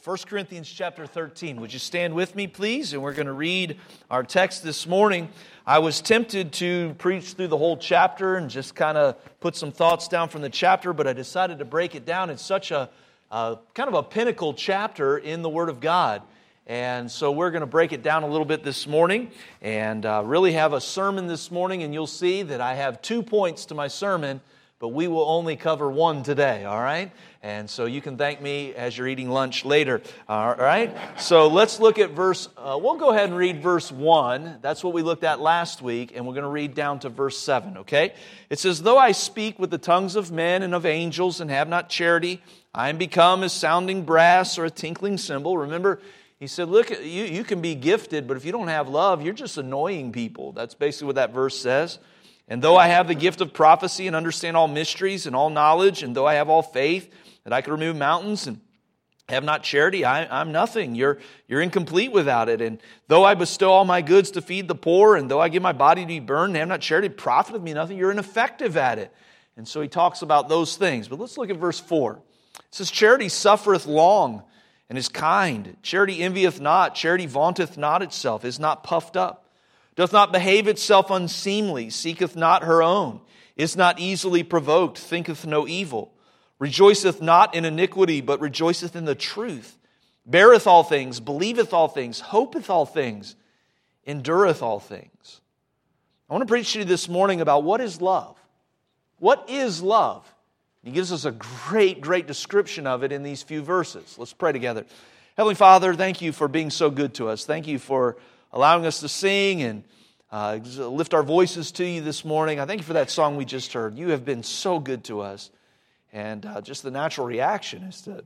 1 Corinthians chapter 13. Would you stand with me, please? And we're going to read our text this morning. I was tempted to preach through the whole chapter and just kind of put some thoughts down from the chapter, but I decided to break it down. It's such a kind of a pinnacle chapter in the Word of God. And so we're going to break it down a little bit this morning and really have a sermon this morning. And you'll see that I have 2 points to my sermon, but we will only cover one today, all right? And so you can thank me as you're eating lunch later, all right? So let's look at we'll go ahead and read verse 1. That's what we looked at last week, and we're going to read down to verse 7, okay? It says, "Though I speak with the tongues of men and of angels and have not charity, I am become as sounding brass or a tinkling cymbal." Remember, he said, look, you can be gifted, but if you don't have love, you're just annoying people. That's basically what that verse says. "And though I have the gift of prophecy and understand all mysteries and all knowledge, and though I have all faith that I can remove mountains and have not charity, I'm nothing. You're incomplete without it. And though I bestow all my goods to feed the poor, and though I give my body to be burned and have not charity, it profiteth me nothing. You're ineffective at it." And so he talks about those things. But let's look at verse 4. It says, "Charity suffereth long and is kind. Charity envieth not. Charity vaunteth not itself, is not puffed up. Doth not behave itself unseemly, seeketh not her own, is not easily provoked, thinketh no evil, rejoiceth not in iniquity, but rejoiceth in the truth, beareth all things, believeth all things, hopeth all things, endureth all things." I want to preach to you this morning about what is love. What is love? He gives us a great description of it in these few verses. Let's pray together. Heavenly Father, thank you for being so good to us. Thank you for allowing us to sing and lift our voices to you this morning. I thank you for that song we just heard. You have been so good to us. And just the natural reaction is to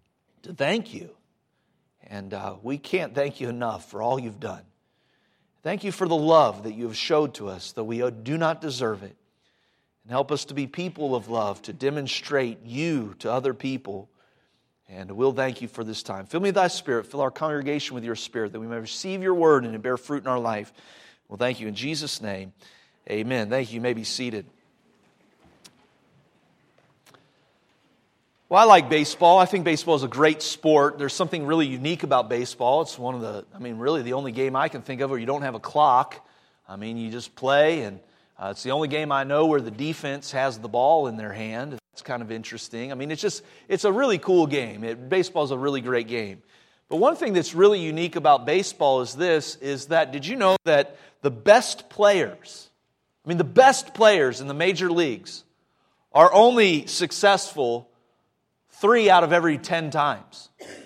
thank you. And we can't thank you enough for all you've done. Thank you for the love that you have showed to us, though we do not deserve it. And help us to be people of love, to demonstrate you to other people. And we'll thank you for this time. Fill me with thy Spirit. Fill our congregation with your Spirit, that we may receive your word and bear fruit in our life. Well, thank you in Jesus' name. Amen. Thank you. You may be seated. Well, I like baseball. I think baseball is a great sport. There's something really unique about baseball. It's really the only game I can think of where you don't have a clock. You just play, and it's the only game I know where the defense has the ball in their hand. It's kind of interesting. It's a really cool game. Baseball is a really great game. But one thing that's really unique about baseball is that did you know that the best players in the major leagues are only successful 3 out of every 10 times?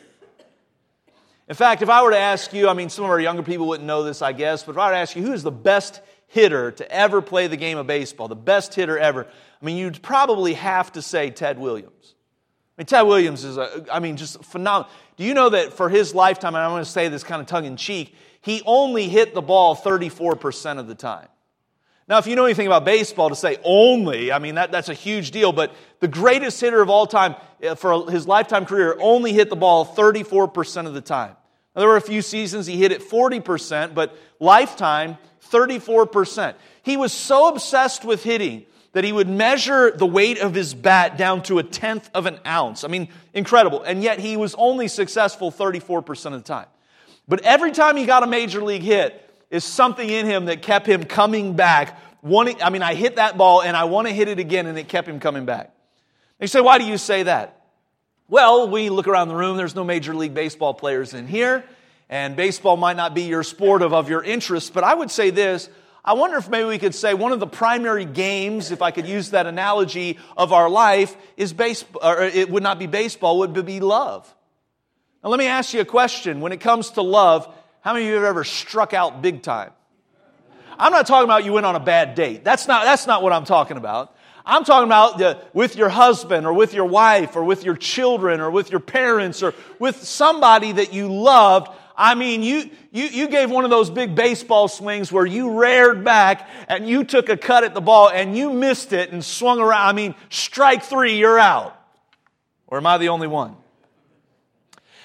In fact, if I were to ask you, some of our younger people wouldn't know this, I guess, but if I were to ask you, who is the best hitter to ever play the game of baseball, the best hitter ever, you'd probably have to say Ted Williams. Ted Williams is just phenomenal. Do you know that for his lifetime, and I'm going to say this kind of tongue-in-cheek, he only hit the ball 34% of the time. Now, if you know anything about baseball, to say only, that's a huge deal, but the greatest hitter of all time for his lifetime career only hit the ball 34% of the time. Now, there were a few seasons he hit it 40%, but lifetime, 34%. He was so obsessed with hitting that he would measure the weight of his bat down to 1/10 of an ounce. Incredible. And yet he was only successful 34% of the time. But every time he got a major league hit, is something in him that kept him coming back. I hit that ball and I want to hit it again, and it kept him coming back. And you say, why do you say that? Well, we look around the room, there's no Major League Baseball players in here, and baseball might not be your sport of your interest, but I would say this, I wonder if maybe we could say one of the primary games, if I could use that analogy of our life, is baseball, or it would not be baseball, it would be love. Now let me ask you a question. When it comes to love, how many of you have ever struck out big time? I'm not talking about you went on a bad date. That's not what I'm talking about. I'm talking about with your husband or with your wife or with your children or with your parents or with somebody that you loved. You gave one of those big baseball swings where you reared back and you took a cut at the ball and you missed it and swung around. Strike 3, you're out. Or am I the only one?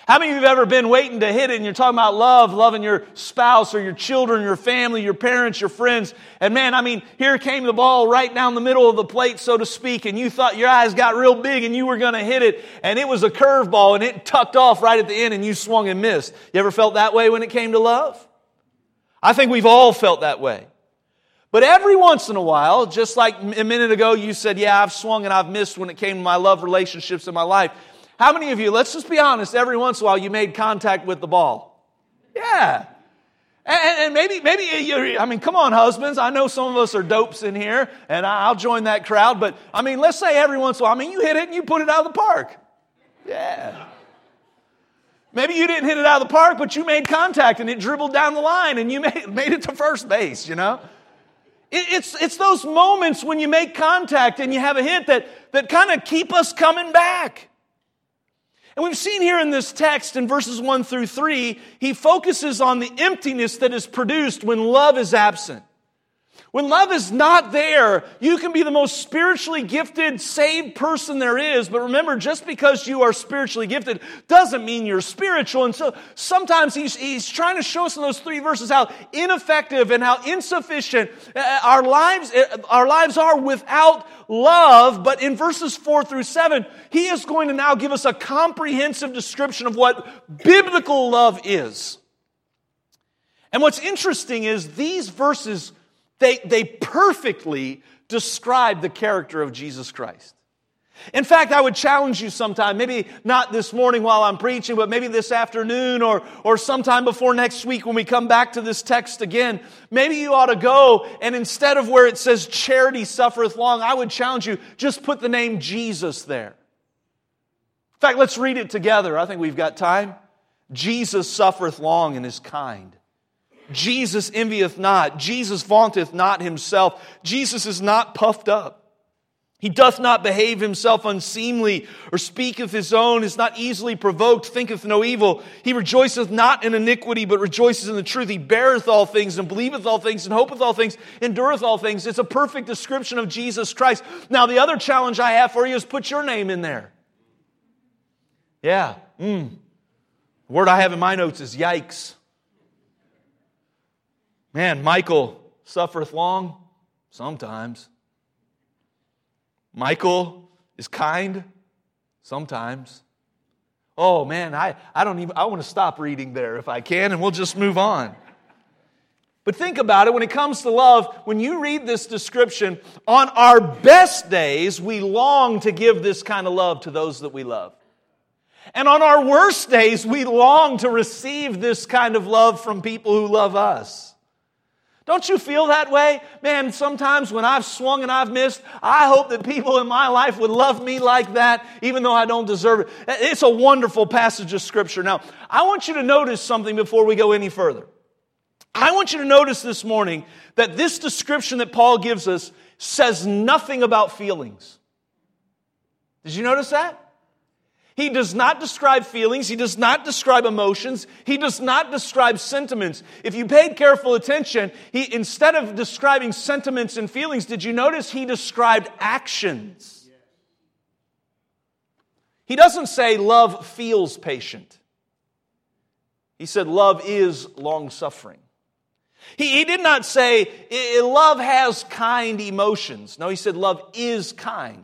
How many of you have ever been waiting to hit it and you're talking about love, loving your spouse or your children, your family, your parents, your friends, and man, I mean, here came the ball right down the middle of the plate, so to speak, and you thought your eyes got real big and you were going to hit it, and it was a curveball and it tucked off right at the end and you swung and missed. You ever felt that way when it came to love? I think we've all felt that way. But every once in a while, just like a minute ago you said, yeah, I've swung and I've missed when it came to my love relationships in my life. How many of you, let's just be honest, every once in a while you made contact with the ball? Yeah. And maybe, I mean, come on, husbands. I know some of us are dopes in here, and I'll join that crowd. But, I mean, let's say every once in a while, I mean, you hit it and you put it out of the park. Yeah. Maybe you didn't hit it out of the park, but you made contact and it dribbled down the line and you made it to first base, you know. It's those moments when you make contact and you have a hit that kind of keep us coming back. And we've seen here in this text in verses 1 through 3, he focuses on the emptiness that is produced when love is absent. When love is not there, you can be the most spiritually gifted, saved person there is. But remember, just because you are spiritually gifted doesn't mean you're spiritual. And so sometimes he's trying to show us in those 3 verses how ineffective and how insufficient our lives are without love. But in verses 4 through 7, he is going to now give us a comprehensive description of what biblical love is. And what's interesting is these verses, They perfectly describe the character of Jesus Christ. In fact, I would challenge you sometime, maybe not this morning while I'm preaching, but maybe this afternoon or sometime before next week when we come back to this text again, maybe you ought to go and instead of where it says charity suffereth long, I would challenge you, just put the name Jesus there. In fact, let's read it together. I think we've got time. Jesus suffereth long and is kind. Jesus envieth not. Jesus vaunteth not himself. Jesus is not puffed up. He doth not behave himself unseemly, or speaketh his own, is not easily provoked, thinketh no evil. He rejoiceth not in iniquity, but rejoices in the truth. He beareth all things, and believeth all things, and hopeth all things, endureth all things. It's a perfect description of Jesus Christ. Now, the other challenge I have for you is put your name in there. Yeah. The word I have in my notes is yikes. Man, Michael suffereth long? Sometimes. Michael is kind? Sometimes. Oh man, I want to stop reading there if I can, and we'll just move on. But think about it, when it comes to love, when you read this description, on our best days, we long to give this kind of love to those that we love. And on our worst days, we long to receive this kind of love from people who love us. Don't you feel that way? Man, sometimes when I've swung and I've missed, I hope that people in my life would love me like that, even though I don't deserve it. It's a wonderful passage of Scripture. Now, I want you to notice something before we go any further. I want you to notice this morning that this description that Paul gives us says nothing about feelings. Did you notice that? He does not describe feelings. He does not describe emotions. He does not describe sentiments. If you paid careful attention, instead of describing sentiments and feelings, did you notice he described actions? He doesn't say love feels patient. He said love is long-suffering. He did not say love has kind emotions. No, he said love is kind.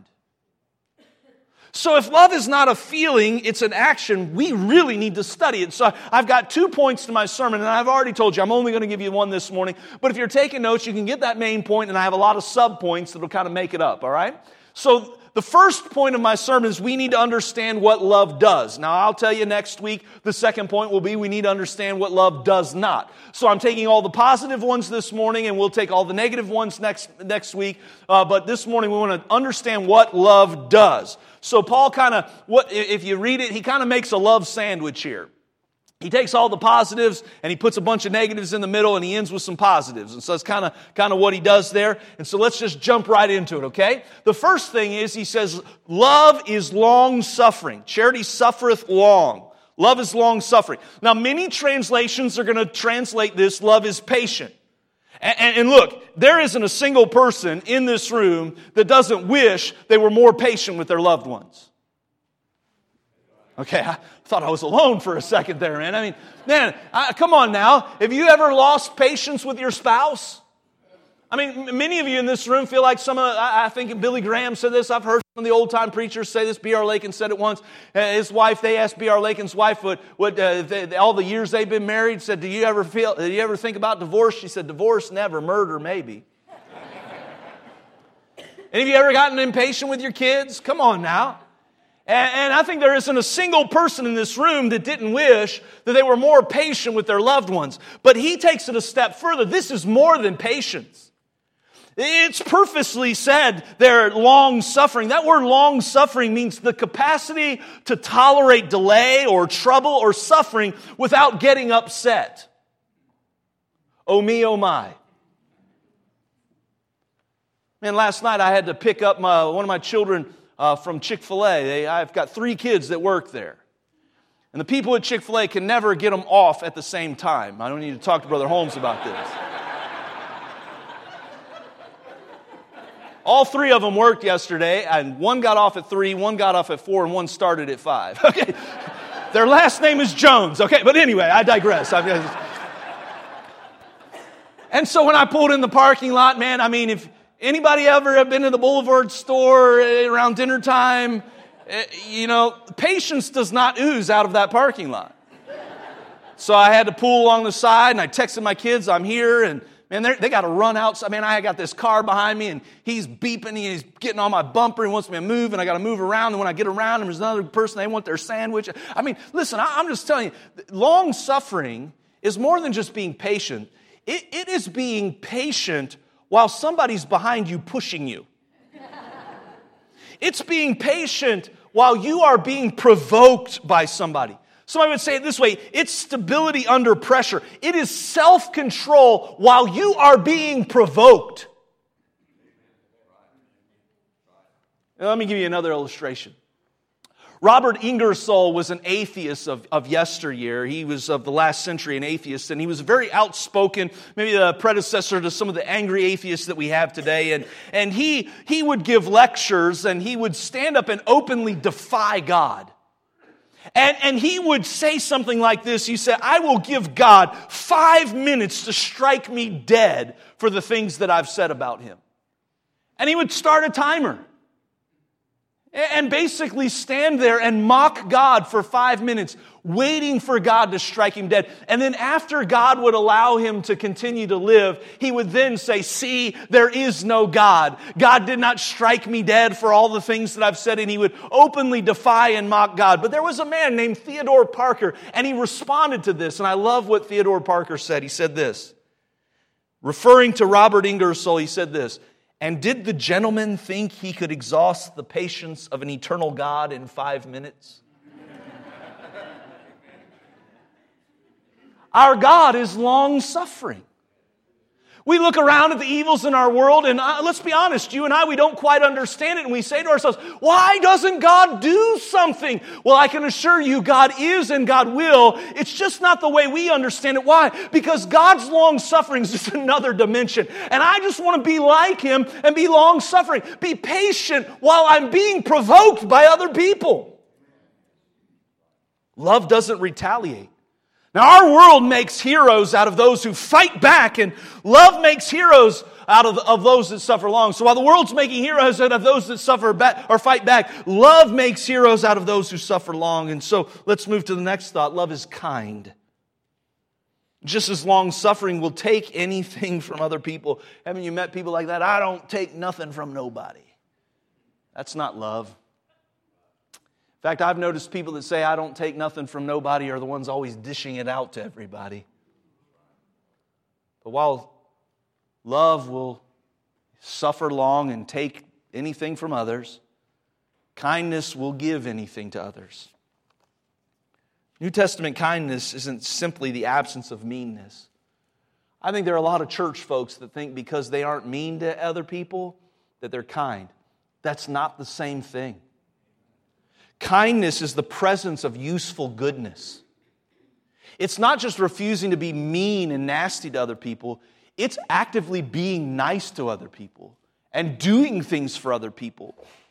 So if love is not a feeling, it's an action, we really need to study it. So I've got 2 points to my sermon, and I've already told you I'm only going to give you one this morning. But if you're taking notes, you can get that main point, and I have a lot of sub-points that will kind of make it up, all right? So the first point of my sermon is we need to understand what love does. Now, I'll tell you next week, the second point will be we need to understand what love does not. So I'm taking all the positive ones this morning, and we'll take all the negative ones next week. But this morning, we want to understand what love does. So Paul if you read it, he kind of makes a love sandwich here. He takes all the positives and he puts a bunch of negatives in the middle and he ends with some positives. And so that's kind of what he does there. And so let's just jump right into it, okay? The first thing is he says, love is long-suffering. Charity suffereth long. Love is long-suffering. Now, many translations are going to translate this, love is patient. And look, there isn't a single person in this room that doesn't wish they were more patient with their loved ones. Okay, I thought I was alone for a second there, man. I mean, come on now. Have you ever lost patience with your spouse? I mean, many of you in this room feel like I think Billy Graham said this. I've heard some of the old-time preachers say this. B.R. Lakin said it once. His wife, they asked B.R. Lakin's wife what all the years they've been married, said, do you ever think about divorce? She said, divorce, never. Murder, maybe. Any of you ever gotten impatient with your kids? Come on now. And I think there isn't a single person in this room that didn't wish that they were more patient with their loved ones. But he takes it a step further. This is more than patience. It's purposely said there, long-suffering. That word long-suffering means the capacity to tolerate delay or trouble or suffering without getting upset. Oh me, oh my. Man, last night I had to pick up one of my children from Chick-fil-A. I've got 3 kids that work there. And the people at Chick-fil-A can never get them off at the same time. I don't need to talk to Brother Holmes about this. All 3 of them worked yesterday, and one got off at 3, one got off at 4, and one started at 5. Okay, their last name is Jones. Okay, but anyway, I digress. And so when I pulled in the parking lot, man, I mean, if anybody ever have been to the Boulevard store around dinner time, patience does not ooze out of that parking lot. So I had to pull along the side, and I texted my kids, I'm here, and man, they got to run outside. Man, I got this car behind me, and he's beeping. He's getting on my bumper. He wants me to move, and I got to move around. And when I get around, there's another person. They want their sandwich. I mean, listen, I'm just telling you, long suffering is more than just being patient. It is being patient while somebody's behind you pushing you. It's being patient while you are being provoked by somebody. Somebody would say it this way, it's stability under pressure. It is self-control while you are being provoked. Now, let me give you another illustration. Robert Ingersoll was an atheist of yesteryear. He was of the last century an atheist, and he was very outspoken, maybe the predecessor to some of the angry atheists that we have today. And he would give lectures, and he would stand up and openly defy God. And he would say something like this. He said, I will give God 5 minutes to strike me dead for the things that I've said about him. And he would start a timer. And basically stand there and mock God for 5 minutes, waiting for God to strike him dead. And then after God would allow him to continue to live, he would then say, see, there is no God. God did not strike me dead for all the things that I've said. And he would openly defy and mock God. But there was a man named Theodore Parker, and he responded to this. And I love what Theodore Parker said. He said this, referring to Robert Ingersoll, he said this, and did the gentleman think he could exhaust the patience of an eternal God in 5 minutes? Our God is long-suffering. We look around at the evils in our world, and let's be honest, you and I, we don't quite understand it, and we say to ourselves, why doesn't God do something? Well, I can assure you, God is and God will. It's just not the way we understand it. Why? Because God's long-suffering is just another dimension, and I just want to be like Him and be long-suffering. Be patient while I'm being provoked by other people. Love doesn't retaliate. Now, our world makes heroes out of those who fight back, and love makes heroes out of those that suffer long. So while the world's making heroes out of those that suffer back or fight back, love makes heroes out of those who suffer long. And so let's move to the next thought. Love is kind. Just as long-suffering will take anything from other people. Haven't you met people like that? I don't take nothing from nobody. That's not love. In fact, I've noticed people that say, I don't take nothing from nobody are the ones always dishing it out to everybody. But while love will suffer long and take anything from others, kindness will give anything to others. New Testament kindness isn't simply the absence of meanness. I think there are a lot of church folks that think because they aren't mean to other people, that they're kind. That's not the same thing. Kindness is the presence of useful goodness. It's not just refusing to be mean and nasty to other people. It's actively being nice to other people and doing things for other people.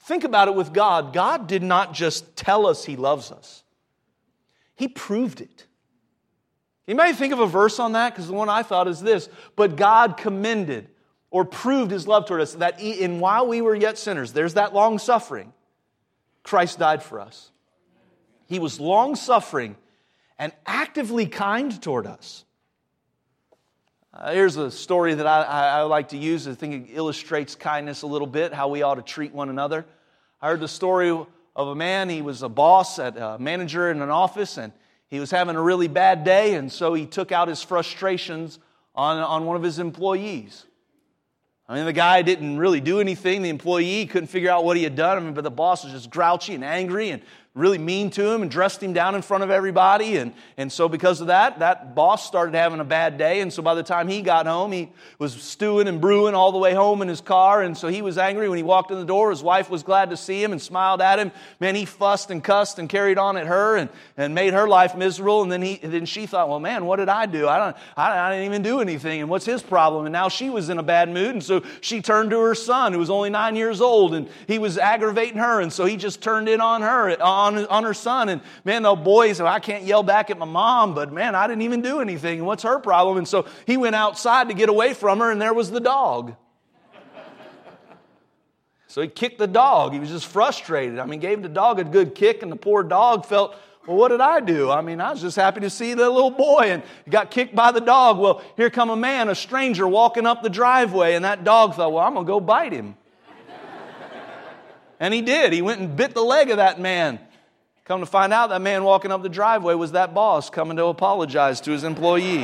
Think about it with God. God did not just tell us He loves us. He proved it. You may think of a verse on that, because the one I thought is this: but God commended or proved His love toward us, that while we were yet sinners, there's that long suffering, Christ died for us. He was long suffering and actively kind toward us. Here's a story that I like to use. I think it illustrates kindness a little bit, how we ought to treat one another. I heard the story of a man. He was a boss, a manager in an office, and he was having a really bad day, and so he took out his frustrations on one of his employees. I mean, the guy didn't really do anything. The employee couldn't figure out what he had done. But the boss was just grouchy and angry and really mean to him and dressed him down in front of everybody. And so because of that boss started having a bad day. And so by the time he got home, he was stewing and brewing all the way home in his car. And so he was angry when he walked in the door. His wife was glad to see him and smiled at him. Man, he fussed and cussed and carried on at her and made her life miserable. And then she thought, well, man, what did I do? I didn't even do anything. And what's his problem? And now she was in a bad mood. And so she turned to her son, who was only 9 years old. And he was aggravating her. And so he just turned in on her, on her son. And man, the boy said, I can't yell back at my mom, but man, I didn't even do anything. And what's her problem? And so he went outside to get away from her, and there was the dog. So he kicked the dog. He was just frustrated. I mean, gave the dog a good kick, and the poor dog felt, well, what did I do? I mean, I was just happy to see the little boy, and he got kicked by the dog. Well, here come a man, a stranger, walking up the driveway, and that dog thought, well, I'm going to go bite him. And he did. He went and bit the leg of that man. Come to find out, that man walking up the driveway was that boss coming to apologize to his employee.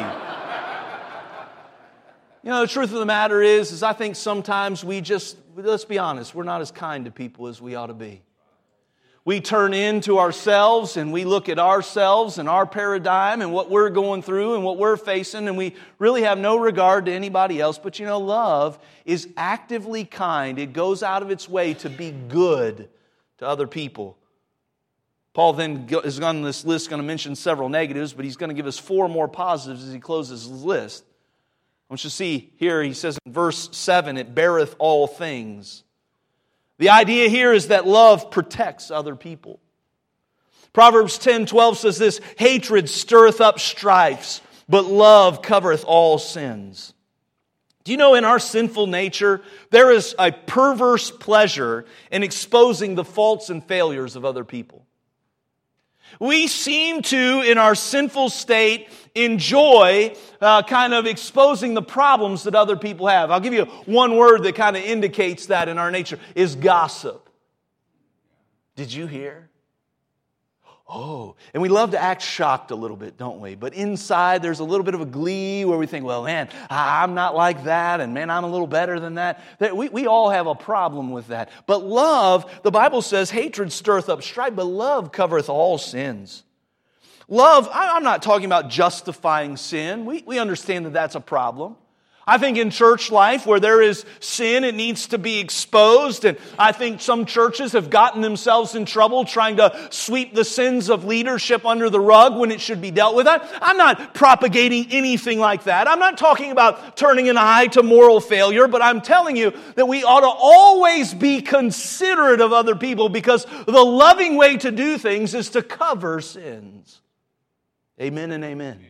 You know, the truth of the matter is I think sometimes let's be honest, we're not as kind to people as we ought to be. We turn into ourselves and we look at ourselves and our paradigm and what we're going through and what we're facing, and we really have no regard to anybody else. But you know, love is actively kind. It goes out of its way to be good to other people. Paul then is on this list going to mention several negatives, but he's going to give us 4 more positives as he closes his list. I want you to see here, he says in verse 7, it beareth all things. The idea here is that love protects other people. Proverbs 10:12 says this: hatred stirreth up strifes, but love covereth all sins. Do you know, in our sinful nature, there is a perverse pleasure in exposing the faults and failures of other people. We seem to, in our sinful state, enjoy kind of exposing the problems that other people have. I'll give you one word that kind of indicates that in our nature, is gossip. Did you hear? Oh, and we love to act shocked a little bit, don't we? But inside there's a little bit of a glee where we think, well, man, I'm not like that, and man, I'm a little better than that. We all have a problem with that. But love, the Bible says, hatred stirreth up strife, but love covereth all sins. Love, I'm not talking about justifying sin. We understand that that's a problem. I think in church life where there is sin, it needs to be exposed. And I think some churches have gotten themselves in trouble trying to sweep the sins of leadership under the rug when it should be dealt with. I'm not propagating anything like that. I'm not talking about turning an eye to moral failure, but I'm telling you that we ought to always be considerate of other people, because the loving way to do things is to cover sins. Amen and amen.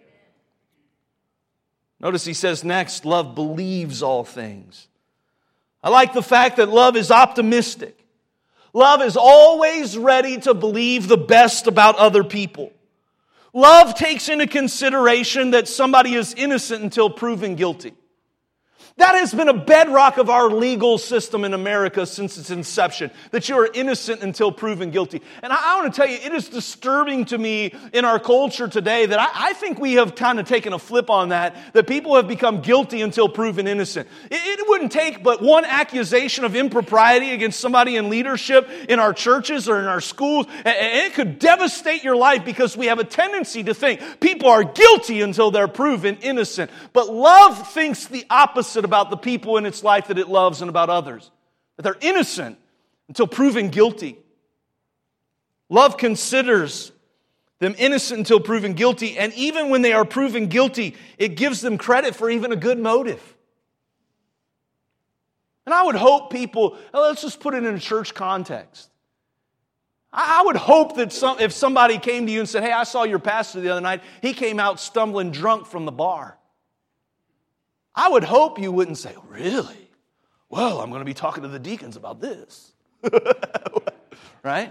Notice he says next, love believes all things. I like the fact that love is optimistic. Love is always ready to believe the best about other people. Love takes into consideration that somebody is innocent until proven guilty. That has been a bedrock of our legal system in America since its inception, that you are innocent until proven guilty. And I want to tell you, it is disturbing to me in our culture today that I think we have kind of taken a flip on that people have become guilty until proven innocent. It wouldn't take but one accusation of impropriety against somebody in leadership in our churches or in our schools, and it could devastate your life, because we have a tendency to think people are guilty until they're proven innocent. But love thinks the opposite about the people in its life that it loves and about others. That they're innocent until proven guilty. Love considers them innocent until proven guilty, and even when they are proven guilty, it gives them credit for even a good motive. And I would hope people, let's just put it in a church context. I would hope that if somebody came to you and said, hey, I saw your pastor the other night, he came out stumbling drunk from the bar. I would hope you wouldn't say, really? Well, I'm going to be talking to the deacons about this. Right?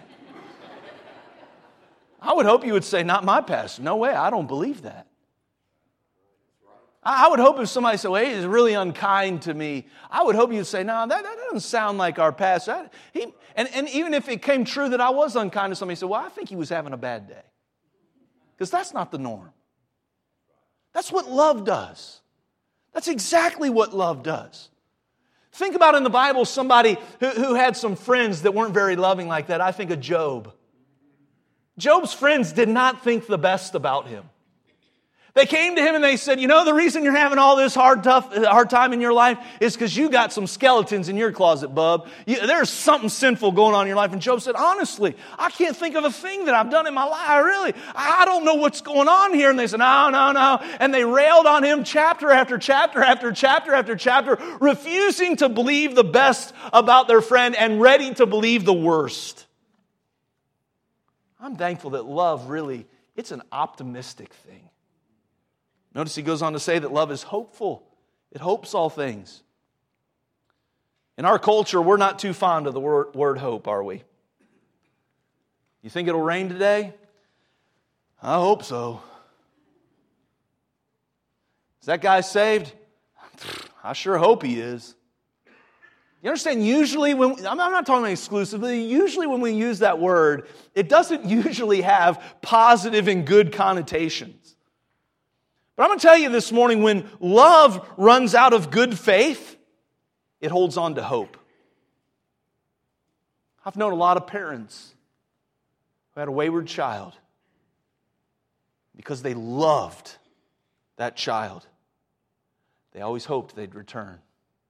I would hope you would say, not my pastor. No way, I don't believe that. I would hope if somebody said, well, he's really unkind to me, I would hope you'd say, no, that doesn't sound like our pastor. And even if it came true that I was unkind to somebody, said, well, I think he was having a bad day. Because that's not the norm. That's what love does. That's exactly what love does. Think about in the Bible somebody who had some friends that weren't very loving like that. I think of Job. Job's friends did not think the best about him. They came to him and they said, you know, the reason you're having all this hard time in your life is because you got some skeletons in your closet, bub. There's something sinful going on in your life. And Job said, honestly, I can't think of a thing that I've done in my life. I don't know what's going on here. And they said, no. And they railed on him chapter after chapter after chapter after chapter, refusing to believe the best about their friend and ready to believe the worst. I'm thankful that love really, it's an optimistic thing. Notice he goes on to say that love is hopeful. It hopes all things. In our culture, we're not too fond of the word hope, are we? You think it'll rain today? I hope so. Is that guy saved? I sure hope he is. You understand, usually, I'm not talking exclusively, usually when we use that word, it doesn't usually have positive and good connotations. But I'm going to tell you this morning, when love runs out of good faith, it holds on to hope. I've known a lot of parents who had a wayward child because they loved that child. They always hoped they'd return.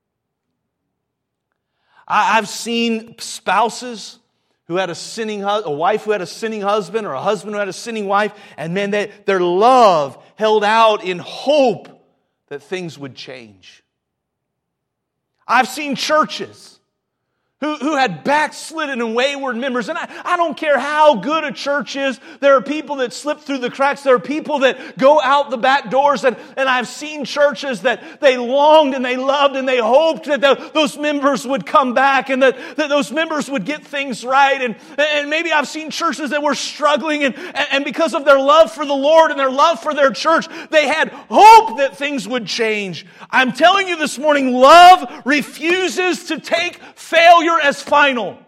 I've seen spouses who had a wife who had a sinning husband, or a husband who had a sinning wife, and man, their love held out in hope that things would change. I've seen churches who had backslidden and wayward members. And I don't care how good a church is. There are people that slip through the cracks. There are people that go out the back doors. And I've seen churches that they longed and they loved and they hoped that those members would come back and that those members would get things right. And maybe I've seen churches that were struggling and because of their love for the Lord and their love for their church, they had hope that things would change. I'm telling you this morning, love refuses to take failure as final.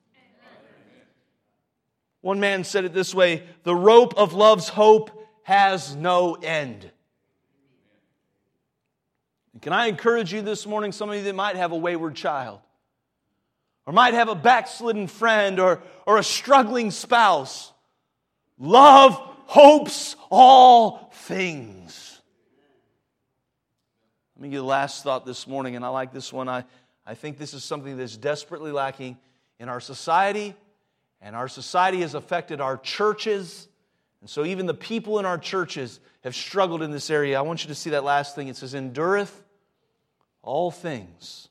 One man said it this way, the rope of love's hope has no end. And can I encourage you this morning, some of you that might have a wayward child, or might have a backslidden friend, or a struggling spouse, love hopes all things. Let me give you the last thought this morning, and I like this one. I think this is something that's desperately lacking in our society, and our society has affected our churches, and so even the people in our churches have struggled in this area. I want you to see that last thing. It says, endureth all things.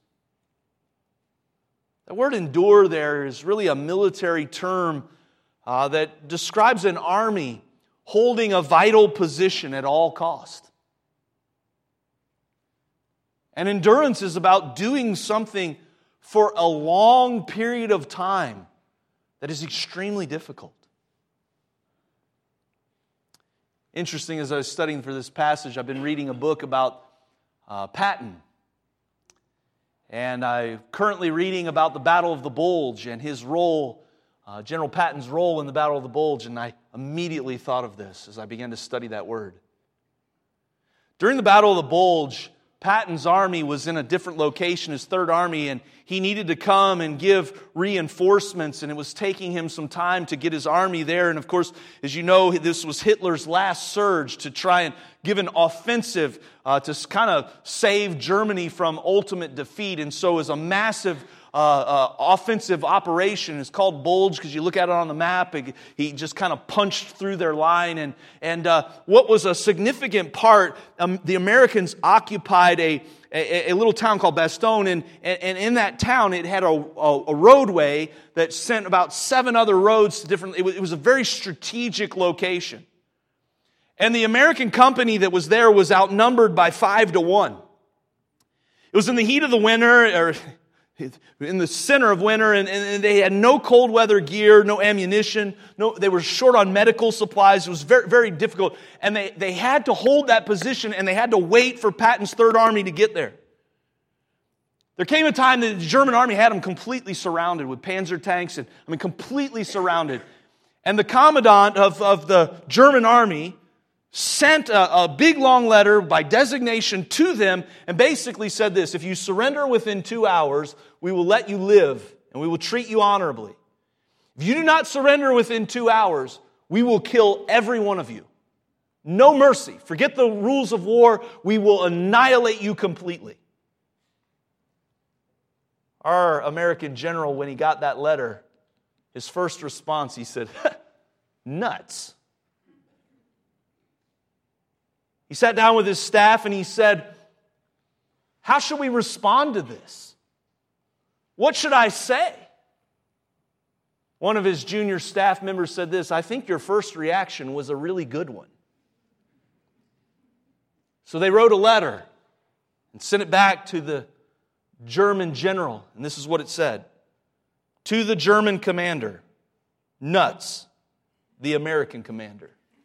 The word endure there is really a military term that describes an army holding a vital position at all cost. And endurance is about doing something for a long period of time that is extremely difficult. Interesting, as I was studying for this passage, I've been reading a book about Patton. And I'm currently reading about the Battle of the Bulge and his role, General Patton's role in the Battle of the Bulge. And I immediately thought of this as I began to study that word. During the Battle of the Bulge, Patton's army was in a different location, his Third Army, and he needed to come and give reinforcements, and it was taking him some time to get his army there. And of course, as you know, this was Hitler's last surge to try and give an offensive to kind of save Germany from ultimate defeat. And so it was a massive offensive operation. It's called Bulge because you look at it on the map. He just kind of punched through their line. And what was a significant part, the Americans occupied a little town called Bastogne, and in that town it had a roadway that sent about 7 other roads to different. It was a very strategic location. And the American company that was there was outnumbered by 5-1. It was in the heat of the winter, or in the center of winter, and they had no cold weather gear, no ammunition. They were short on medical supplies. It was very, very difficult. And they had to hold that position, and they had to wait for Patton's Third Army to get there. There came a time that the German army had them completely surrounded with Panzer tanks, completely surrounded. And the commandant of the German army sent a big long letter by designation to them and basically said this: if you surrender within 2 hours, we will let you live and we will treat you honorably. If you do not surrender within 2 hours, we will kill every one of you. No mercy. Forget the rules of war. We will annihilate you completely. Our American general, when he got that letter, his first response, he said, nuts. He sat down with his staff and he said, how should we respond to this? What should I say? One of his junior staff members said this: I think your first reaction was a really good one. So they wrote a letter and sent it back to the German general. And this is what it said: to the German commander, nuts, the American commander.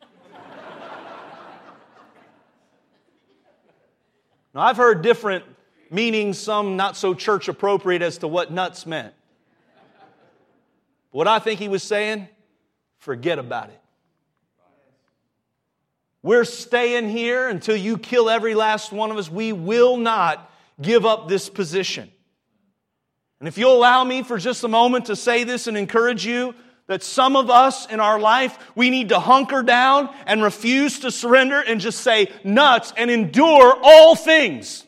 Now, I've heard different meanings, some not so church appropriate, as to what nuts meant. What I think he was saying, forget about it. We're staying here until you kill every last one of us. We will not give up this position. And if you'll allow me for just a moment to say this and encourage you, that some of us in our life, we need to hunker down and refuse to surrender and just say nuts and endure all things.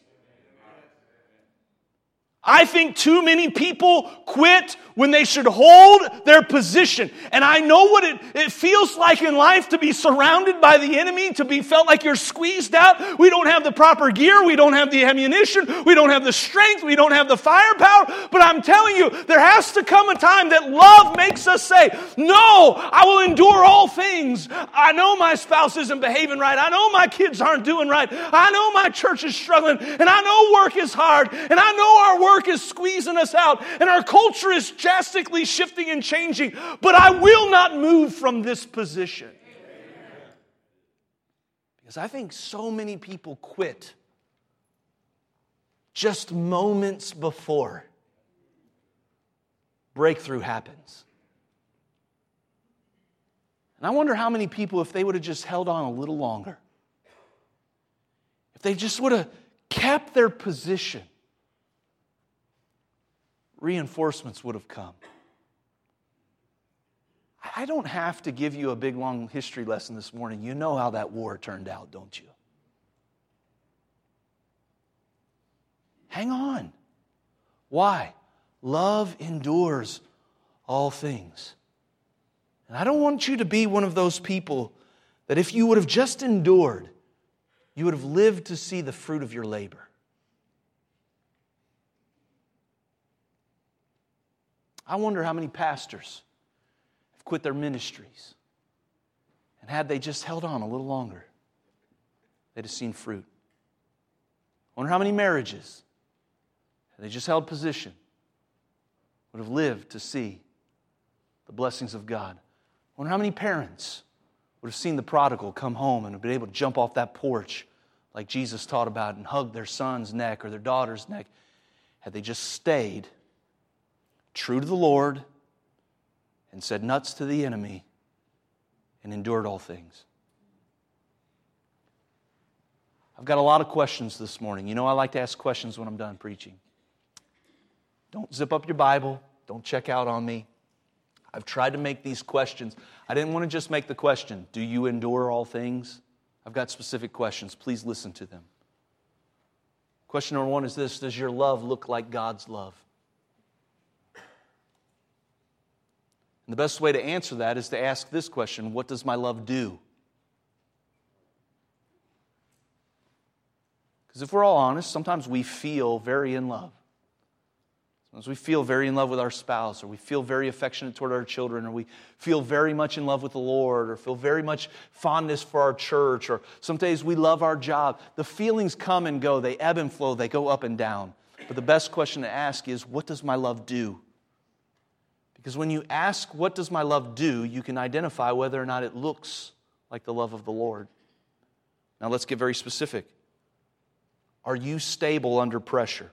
I think too many people quit when they should hold their position. And I know what it feels like in life to be surrounded by the enemy, to be felt like you're squeezed out. We don't have the proper gear. We don't have the ammunition. We don't have the strength. We don't have the firepower. But I'm telling you, there has to come a time that love makes us say, no, I will endure all things. I know my spouse isn't behaving right. I know my kids aren't doing right. I know my church is struggling. And I know work is hard. And I know our work is squeezing us out. And our culture is drastically shifting and changing, but I will not move from this position. Because I think so many people quit just moments before breakthrough happens. And I wonder how many people, if they would have just held on a little longer, if they just would have kept their position, reinforcements would have come. I don't have to give you a big, long history lesson this morning. You know how that war turned out, don't you? Hang on. Why? Love endures all things. And I don't want you to be one of those people that if you would have just endured, you would have lived to see the fruit of your labor. I wonder how many pastors have quit their ministries. And had they just held on a little longer, they'd have seen fruit. I wonder how many marriages, had they just held position, would have lived to see the blessings of God. I wonder how many parents would have seen the prodigal come home and have been able to jump off that porch like Jesus taught about and hug their son's neck or their daughter's neck, had they just stayed true to the Lord and said nuts to the enemy and endured all things. I've got a lot of questions this morning. You know I like to ask questions when I'm done preaching. Don't zip up your Bible. Don't check out on me. I've tried to make these questions. I didn't want to just make the question, do you endure all things? I've got specific questions. Please listen to them. Question number one is this: does your love look like God's love? And the best way to answer that is to ask this question: what does my love do? Because if we're all honest, sometimes we feel very in love. Sometimes we feel very in love with our spouse, or we feel very affectionate toward our children, or we feel very much in love with the Lord, or feel very much fondness for our church, or some days we love our job. The feelings come and go. They ebb and flow. They go up and down. But the best question to ask is, what does my love do? Because when you ask, what does my love do, you can identify whether or not it looks like the love of the Lord. Now let's get very specific. Are you stable under pressure?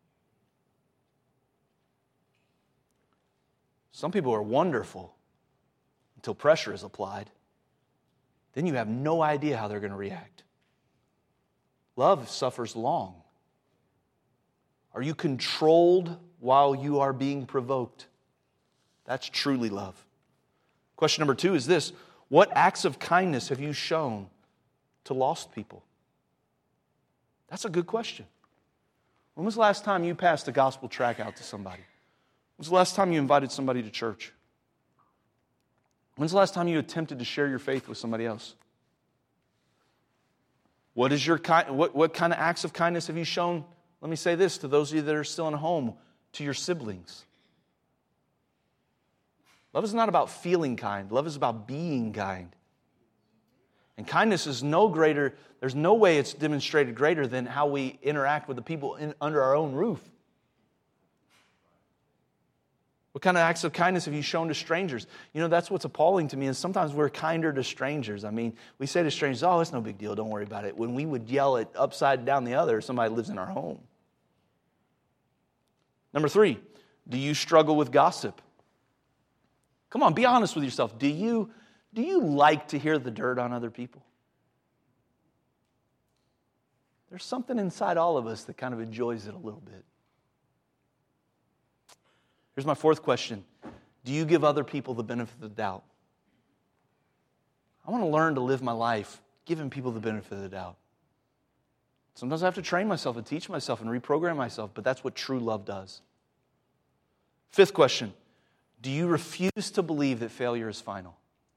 Some people are wonderful until pressure is applied. Then you have no idea how they're going to react. Love suffers long. Are you controlled while you are being provoked? That's truly love. Question number 2 is this: what acts of kindness have you shown to lost people? That's a good question. When was the last time you passed a gospel tract out to somebody? When was the last time you invited somebody to church? When's the last time you attempted to share your faith with somebody else? What kind of acts of kindness have you shown? Let me say this to those of you that are still in home, to your siblings. Love is not about feeling kind. Love is about being kind. And kindness is no greater, there's no way it's demonstrated greater than how we interact with the people under our own roof. What kind of acts of kindness have you shown to strangers? You know, that's what's appalling to me, is sometimes we're kinder to strangers. I mean, we say to strangers, oh, it's no big deal, don't worry about it. When we would yell it upside down the other, somebody lives in our home. Number 3, do you struggle with gossip? Come on, be honest with yourself. Do you like to hear the dirt on other people? There's something inside all of us that kind of enjoys it a little bit. Here's my 4th question. Do you give other people the benefit of the doubt? I want to learn to live my life giving people the benefit of the doubt. Sometimes I have to train myself and teach myself and reprogram myself, but that's what true love does. 5th question. Do you refuse to believe that failure is final?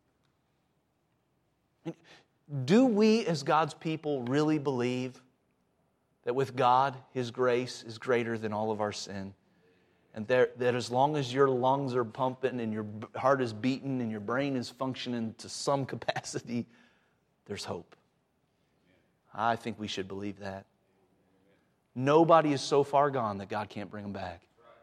Do we as God's people really believe that with God, His grace is greater than all of our sin? And that as long as your lungs are pumping and your heart is beating and your brain is functioning to some capacity, there's hope. I think we should believe that. Nobody is so far gone that God can't bring them back.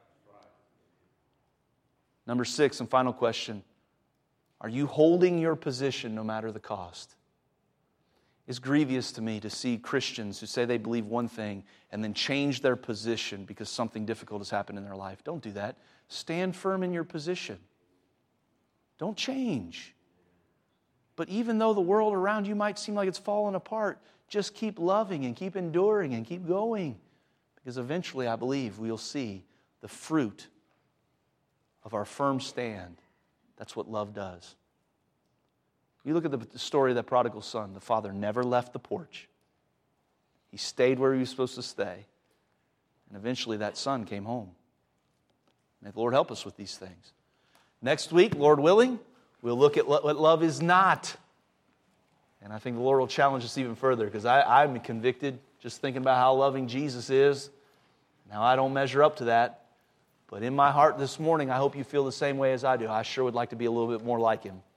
Number 6 and final question. Are you holding your position no matter the cost? It's grievous to me to see Christians who say they believe one thing and then change their position because something difficult has happened in their life. Don't do that. Stand firm in your position. Don't change. But even though the world around you might seem like it's falling apart, just keep loving and keep enduring and keep going. Because eventually, I believe, we'll see the fruit of our firm stand. That's what love does. You look at the story of that prodigal son. The father never left the porch. He stayed where he was supposed to stay. And eventually that son came home. May the Lord help us with these things. Next week, Lord willing, we'll look at what love is not. And I think the Lord will challenge us even further, because I'm convicted just thinking about how loving Jesus is. Now, I don't measure up to that. But in my heart this morning, I hope you feel the same way as I do. I sure would like to be a little bit more like Him.